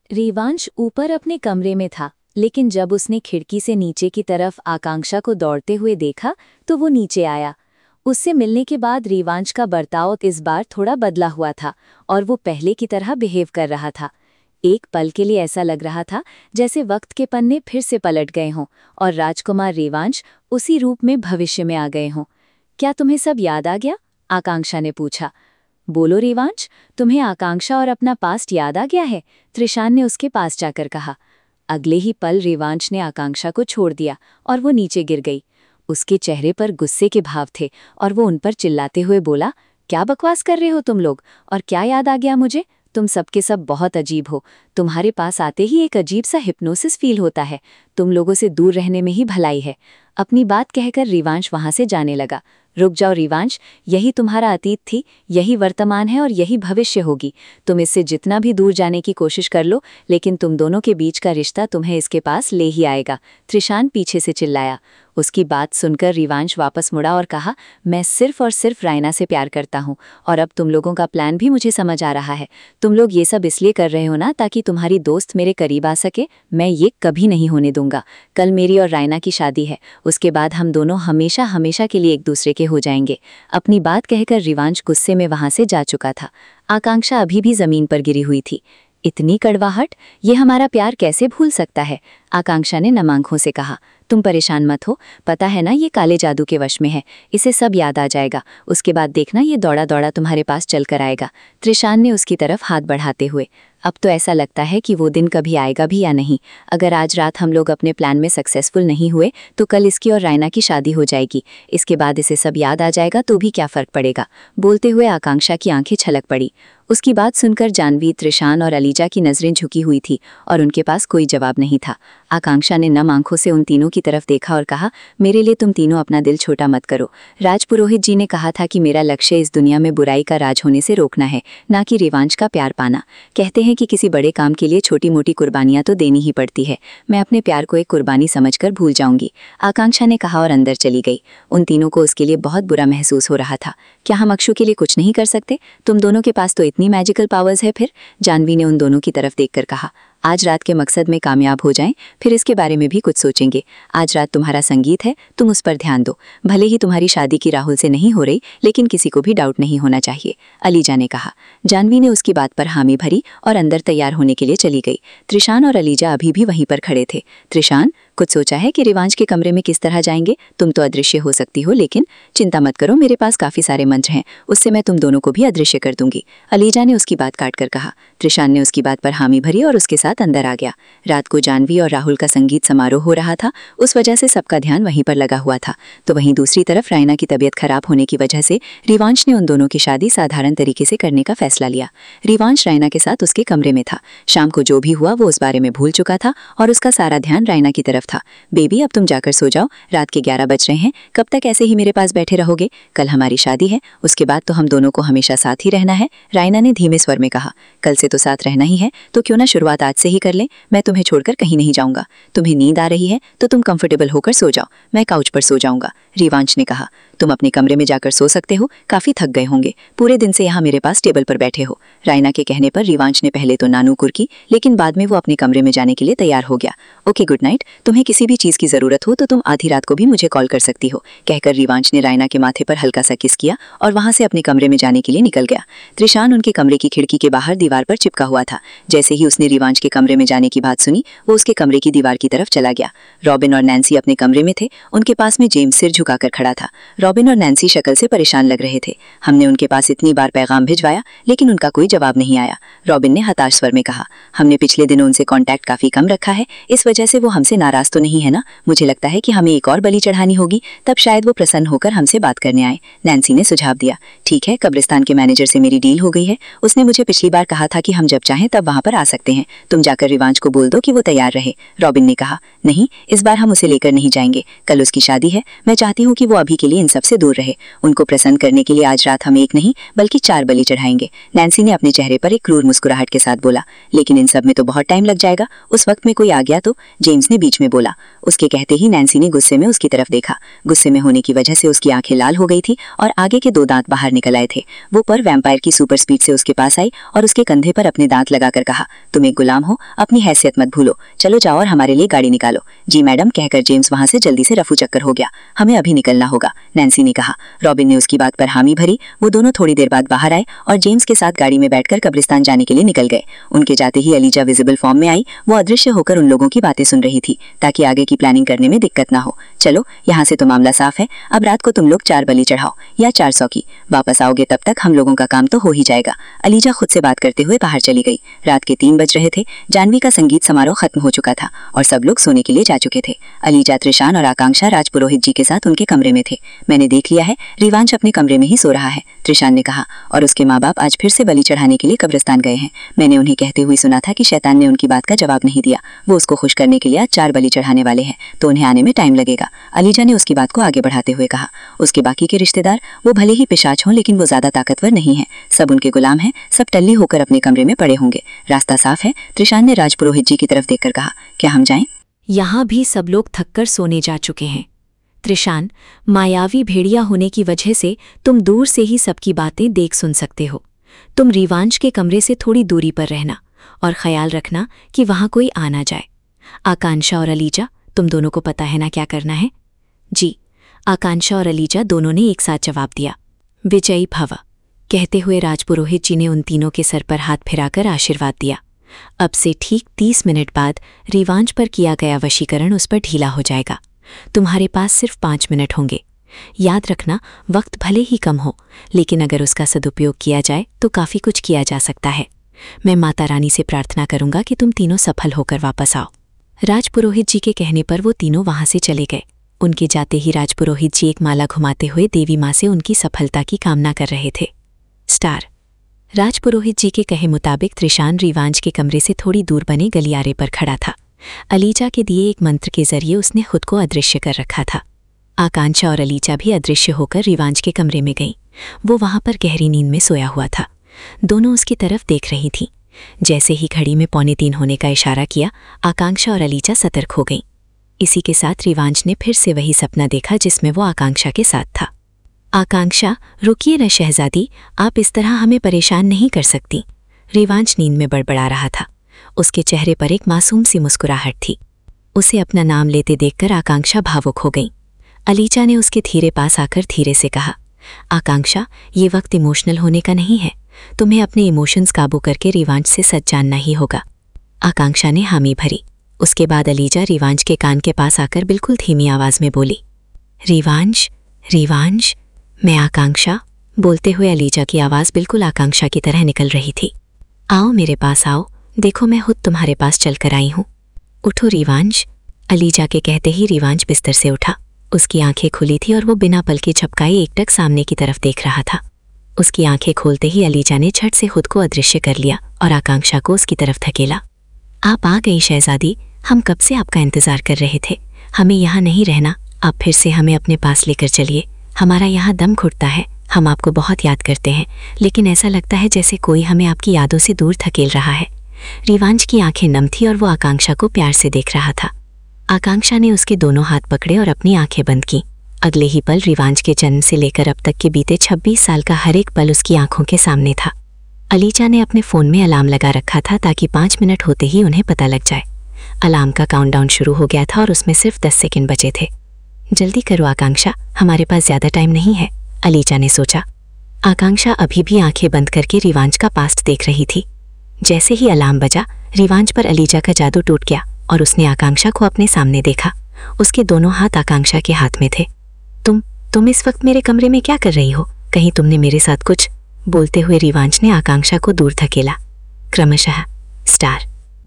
रिवांश ऊपर अपने कमरे में था, लेकिन जब उसने खिड़की से नीचे की तरफ आकांक्षा को दौड़ते हुए देखा तो वो नीचे आया। उससे मिलने के बाद रिवांश का बर्ताव इस बार थोड़ा बदला हुआ था और वो पहले की तरह बिहेव कर रहा था। एक पल के लिए ऐसा लग रहा था जैसे वक्त के पन्ने फिर से पलट गए हों और राजकुमार रिवांश उसी रूप में भविष्य में आ गए हों। क्या तुम्हें सब याद आ गया? आकांक्षा ने पूछा। बोलो रिवांश, तुम्हें आकांक्षा और अपना पास्ट याद आ गया है? त्रिशान ने उसके पास जाकर कहा। अगले ही पल रिवांश ने आकांक्षा को छोड़ दिया और वो नीचे गिर गई। उसके चेहरे पर गुस्से के भाव थे और वो उन पर चिल्लाते हुए बोला, क्या बकवास कर रहे हो तुम लोग? और क्या याद आ गया मुझे? तुम सबके सब बहुत अजीब हो। तुम्हारे पास आते ही एक अजीब सा हिप्नोसिस फील होता है। तुम लोगों से दूर रहने में ही भलाई है। अपनी बात कहकर रिवांश वहां से जाने लगा। रुक जाओ रिवांश, यही तुम्हारा अतीत थी, यही वर्तमान है और यही भविष्य होगी। तुम इससे जितना भी दूर जाने की कोशिश कर लो, लेकिन तुम दोनों के बीच का रिश्ता तुम्हें इसके पास ले ही आएगा। त्रिशान पीछे से चिल्लाया। उसकी बात सुनकर रिवांश वापस मुड़ा और कहा, मैं सिर्फ और सिर्फ रायना से प्यार करता हूँ और अब तुम लोगों का प्लान भी मुझे समझ आ रहा है। तुम लोग ये सब इसलिए कर रहे हो ना ताकि तुम्हारी दोस्त मेरे करीब आ सके। मैं ये कभी नहीं होने दूंगा। कल मेरी और रायना की शादी है, उसके बाद हम दोनों हमेशा हमेशा के लिए एक दूसरे के हो जाएंगे। अपनी बात कहकर रिवांश गुस्से में वहां से जा चुका था। आकांक्षा अभी भी जमीन पर गिरी हुई थी। इतनी कड़वाहट, ये हमारा प्यार कैसे भूल सकता है? आकांक्षा ने नम आंखों से कहा। तुम परेशान मत हो, पता है ना ये काले जादू के वश में है। इसे सब याद आ जाएगा, उसके बाद देखना ये दौड़ा दौड़ा तुम्हारे पास चल कर आएगा। त्रिशान ने उसकी तरफ हाथ बढ़ाते हुए। अब तो ऐसा लगता है कि वो दिन कभी आएगा भी या नहीं। अगर आज रात हम लोग अपने प्लान में सक्सेसफुल नहीं हुए तो कल इसकी और रायना की शादी हो जाएगी। इसके बाद इसे सब याद आ जाएगा तो भी क्या फर्क पड़ेगा? बोलते हुए आकांक्षा की आंखें छलक पड़ी। उसकी बात सुनकर जानवी, त्रिशान और अलीजा की नजरें झुकी हुई थी और उनके पास कोई जवाब नहीं था। आकांक्षा ने नम आंखों से उन तीनों की तरफ देखा और कहा, मेरे लिए तुम तीनों अपना दिल छोटा मत करो। राजपुरोहित जी ने कहा था कि मेरा लक्ष्य इस दुनिया में बुराई का राज होने से रोकना है, ना कि रिवांश का प्यार पाना। कहते हैं कि किसी बड़े काम के लिए छोटी मोटी कुर्बानियां तो देनी ही पड़ती है। मैं अपने प्यार को एक कुर्बानी समझकर भूल जाऊंगी, आकांक्षा ने कहा और अंदर चली गई। उन तीनों को उसके लिए बहुत बुरा महसूस हो रहा था। क्या हम अक्षु के लिए कुछ नहीं कर सकते? तुम दोनों के पास तो इतनी मैजिकल पावर्स है। फिर जानवी ने उन दोनों की तरफ देखकर कहा, आज रात के मकसद में कामयाब हो जाएं, फिर इसके बारे में भी कुछ सोचेंगे। आज रात तुम्हारा संगीत है, तुम उस पर ध्यान दो। भले ही तुम्हारी शादी की राहुल से नहीं हो रही, लेकिन किसी को भी डाउट नहीं होना चाहिए, अलीजा ने कहा। जानवी ने उसकी बात पर हामी भरी और अंदर तैयार होने के लिए चली गई। त्रिशान और अलीजा अभी भी वहीं पर खड़े थे। त्रिशान, कुछ सोचा है कि रिवांश के कमरे में किस तरह जाएंगे? तुम तो अदृश्य हो सकती हो, लेकिन चिंता मत करो, मेरे पास काफी सारे मंत्र हैं, उससे मैं तुम दोनों को भी अदृश्य कर दूंगी, अलीजा ने उसकी बात काट कर कहा। त्रिशान ने उसकी बात पर हामी भरी और उसके साथ अंदर आ गया। रात को जानवी और राहुल का संगीत समारोह हो रहा था, उस वजह से सबका ध्यान वहीं पर लगा हुआ था। तो वहीं दूसरी तरफ रायना की तबीयत खराब होने की वजह से रिवांश ने उन दोनों की शादी साधारण तरीके से करने का फैसला लिया। रिवांश रायना के साथ उसके कमरे में था। शाम को जो भी हुआ वो उस बारे में भूल चुका था और उसका सारा ध्यान रायना की तरफ था। बेबी, अब तुम जाकर सो जाओ, रात के 11 बज रहे हैं। कब तक ऐसे ही मेरे पास बैठे रहोगे? कल हमारी शादी है, उसके बाद तो हम दोनों को हमेशा साथ ही रहना है, रायना ने धीमे स्वर में कहा। कल से तो साथ रहना ही है, तो क्यों ना शुरुआत आज से ही कर लें। मैं तुम्हें छोड़कर कहीं नहीं जाऊंगा। तुम्हें नींद आ रही है तो तुम कंफर्टेबल होकर सो जाओ, मैं काउच पर सो जाऊंगा, रिवांश ने कहा। तुम अपने कमरे में जाकर सो सकते हो, काफी थक गए होंगे, पूरे दिन से यहाँ मेरे पास टेबल पर बैठे हो। रायना के कहने पर रिवांश ने पहले तो नानूकुर की, लेकिन बाद में वो अपने कमरे में जाने के लिए तैयार हो गया। Okay, good night. तुम्हें किसी भी चीज की जरूरत हो तो तुम आधी रात को भी मुझे कॉल कर सकती हो, कहकर रिवांश ने रायना के माथे पर हल्का सा किस किया और वहां से अपने कमरे में जाने के लिए निकल गया। त्रिशान उनके कमरे की खिड़की के बाहर दीवार पर चिपका हुआ था। जैसे ही उसने रिवांश के कमरे में जाने की बात सुनी, वो उसके कमरे की दीवार की तरफ चला गया। रॉबिन और नैन्सी अपने कमरे में थे, उनके पास में जेम्स सिर झुकाकर खड़ा था। रॉबिन और नैन्सी शक्ल से परेशान लग रहे थे। हमने उनके पास इतनी बार पैगाम भिजवाया, लेकिन उनका कोई जवाब नहीं आया, रॉबिन ने हताश स्वर में कहा। हमने पिछले दिनों उनसे कांटेक्ट काफी कम रखा है, इस वजह से वो हमसे नाराज तो नहीं है ना? मुझे लगता है कि हमें एक और बलि चढ़ानी होगी, तब शायद वो प्रसन्न होकर हमसे बात करने आए, नैन्सी ने सुझाव दिया। ठीक है, कब्रिस्तान के मैनेजर से मेरी डील हो गई है, उसने मुझे पिछली बार कहा था कि हम जब चाहें तब वहां पर आ सकते हैं। तुम जाकर रिवांश को बोल दो कि वो तैयार रहे, रॉबिन ने कहा। नहीं, इस बार हम उसे लेकर नहीं जाएंगे, कल उसकी शादी है, मैं चाहती हूँ कि वो अभी के लिए इन सब सबसे दूर रहे। उनको प्रसन्न करने के लिए आज रात हम एक नहीं बल्कि 4 बलि चढ़ाएंगे। नैन्सी ने अपने चेहरे पर एक क्रूर मुस्कुराहट के साथ बोला। लेकिन इन सब में तो बहुत टाइम लग जाएगा, उस वक्त में कोई आ गया तो? जेम्स ने बीच में बोला। उसके कहते ही नैन्सी ने गुस्से में उसकी तरफ देखा। गुस्से में होने की वजह से उसकी आंखें लाल हो गई थी और आगे के 2 दांत बाहर निकल आए थे। वो पर वैम्पायर की सुपर स्पीड से उसके पास आई और उसके कंधे पर अपने दांत लगाकर कहा, तुम एक गुलाम हो, अपनी हैसियत मत भूलो, चलो जाओ और हमारे लिए गाड़ी निकालो। जी मैडम, कहकर जेम्स वहां से जल्दी से रफू चक्कर हो गया। हमें अभी निकलना होगा, नैन्सी ने कहा। रॉबिन ने उसकी बात पर हामी भरी। वो दोनों थोड़ी देर बाद बाहर आए और जेम्स के साथ गाड़ी में बैठकर कब्रिस्तान जाने के लिए निकल गए। उनके जाते ही अलीजा विजिबल फॉर्म में आई। वो अदृश्य होकर उन लोगों की बातें सुन रही थी ताकि आगे की प्लानिंग करने में दिक्कत ना हो। चलो, यहाँ से तो मामला साफ है। अब रात को तुम लोग 4 बलि चढ़ाओ या 400 की। वापस आओगे तब तक हम लोगों का काम तो हो ही जाएगा। अलीजा खुद से बात करते हुए बाहर चली गई। रात के 3 बज रहे थे। जानवी का संगीत समारोह खत्म हो चुका था और सब लोग सोने के लिए जा चुके थे। अलीजा, त्रिशान और आकांक्षा राजपुरोहित जी के साथ उनके कमरे में थे। मैंने देख लिया है, रिवांश अपने कमरे में ही सो रहा है, त्रिशान ने कहा। और उसके माँ बाप आज फिर से बलि चढ़ाने के लिए कब्रिस्तान गए हैं। मैंने उन्हें कहते हुए सुना था कि शैतान ने उनकी बात का जवाब नहीं दिया। वो उसको खुश करने के लिए आज 4 बलि चढ़ाने वाले हैं, तो उन्हें आने में टाइम लगेगा। अलीजा ने उसकी बात को आगे बढ़ाते हुए कहा। उसके बाकी के रिश्तेदार, वो भले ही पिशाच हों लेकिन वो ज्यादा ताकतवर नहीं है। सब उनके गुलाम हैं, सब टल्ली होकर अपने कमरे में पड़े होंगे। रास्ता साफ है, त्रिशान ने राजपुरोहित जी की तरफ देखकर कहा। क्या हम जाएं? यहाँ भी सब लोग थककर सोने जा चुके हैं। त्रिशान, मायावी भेड़िया होने की वजह से तुम दूर से ही सबकी बातें देख सुन सकते हो। तुम रिवांश के कमरे से थोड़ी दूरी पर रहना और ख्याल रखना कि वहां कोई आ ना जाए। आकांक्षा और अलीजा, तुम दोनों को पता है ना क्या करना है? जी, आकांक्षा और अलीजा दोनों ने एक साथ जवाब दिया। विजयी भव, कहते हुए राजपुरोहित जी ने उन तीनों के सर पर हाथ फिराकर आशीर्वाद दिया। अब से ठीक 30 मिनट बाद रिवांश पर किया गया वशीकरण उस पर ढीला हो जाएगा। तुम्हारे पास सिर्फ 5 मिनट होंगे। याद रखना, वक्त भले ही कम हो, लेकिन अगर उसका सदुपयोग किया जाए तो काफ़ी कुछ किया जा सकता है। मैं माता रानी से प्रार्थना करूंगा कि तुम तीनों सफल होकर वापस आओ। राजपुरोहित जी के कहने पर वो तीनों वहां से चले गए। उनके जाते ही राजपुरोहित जी एक माला घुमाते हुए देवी माँ से उनकी सफलता की कामना कर रहे थे। स्टार। राजपुरोहित जी के कहे मुताबिक त्रिशान रिवांश के कमरे से थोड़ी दूर बने गलियारे पर खड़ा था। अलीजा के दिए एक मंत्र के जरिए उसने खुद को अदृश्य कर रखा था। आकांक्षा और अलीजा भी अदृश्य होकर रिवांश के कमरे में गईं। वो वहां पर गहरी नींद में सोया हुआ था। दोनों उसकी तरफ देख रही थीं। जैसे ही घड़ी में 2:45 होने का इशारा किया, आकांक्षा और अलीजा सतर्क हो गईं। इसी के साथ रिवांश ने फिर से वही सपना देखा जिसमें वो आकांक्षा के साथ था। आकांक्षा, रुकिए न शहजादी, आप इस तरह हमें परेशान नहीं कर सकती। रिवांश नींद में बड़बड़ा रहा था। उसके चेहरे पर एक मासूम सी मुस्कुराहट थी। उसे अपना नाम लेते देखकर आकांक्षा भावुक हो गई। अलीजा ने उसके धीरे पास आकर धीरे से कहा, आकांक्षा, ये वक्त इमोशनल होने का नहीं है। तुम्हें अपने इमोशंस काबू करके रिवांश से सच जानना ही होगा। आकांक्षा ने हामी भरी। उसके बाद अलीजा रिवांश के कान के पास आकर बिल्कुल धीमी आवाज में बोली, रिवांश, रिवांश। मैं आकांक्षा। बोलते हुए अलीजा की आवाज़ बिल्कुल आकांक्षा की तरह निकल रही थी। आओ मेरे पास आओ, देखो मैं खुद तुम्हारे पास चलकर आई हूँ। उठो रिवांश। अलीजा के कहते ही रिवांश बिस्तर से उठा। उसकी आंखें खुली थी और वो बिना पलके झपकाए एकटक सामने की तरफ देख रहा था। उसकी आंखें खोलते ही अलीजा ने झट से खुद को अदृश्य कर लिया और आकांक्षा को उसकी तरफ धकेला। आप आ गई शहजादी, हम कब से आपका इंतजार कर रहे थे। हमें यहाँ नहीं रहना, आप फिर से हमें अपने पास लेकर चलिए। हमारा यहाँ दम घुटता है, हम आपको बहुत याद करते हैं, लेकिन ऐसा लगता है जैसे कोई हमें आपकी यादों से दूर धकेल रहा है। रिवांश की आंखें नम थी और वो आकांक्षा को प्यार से देख रहा था। आकांक्षा ने उसके दोनों हाथ पकड़े और अपनी आंखें बंद की। अगले ही पल रिवांश के जन्म से लेकर अब तक के बीते 26 साल का हर एक पल उसकी आंखों के सामने था। अलीजा ने अपने फ़ोन में अलार्म लगा रखा था ताकि 5 मिनट होते ही उन्हें पता लग जाए। अलार्म का काउंटडाउन शुरू हो गया था और उसमें सिर्फ 10 सेकंड बचे थे। जल्दी करो आकांक्षा, हमारे पास ज़्यादा टाइम नहीं है, अलीजा ने सोचा। आकांक्षा अभी भी आंखें बंद करके रिवांश का पास्ट देख रही थी। जैसे ही अलार्म बजा, रिवांश पर अलीजा का जादू टूट गया और उसने आकांक्षा को अपने सामने देखा। उसके दोनों हाथ आकांक्षा के हाथ में थे। तुम इस वक्त मेरे कमरे में क्या कर रही हो? कहीं तुमने मेरे साथ कुछ? बोलते हुए रिवांश ने आकांक्षा को दूर धकेला। क्रमशः स्टार।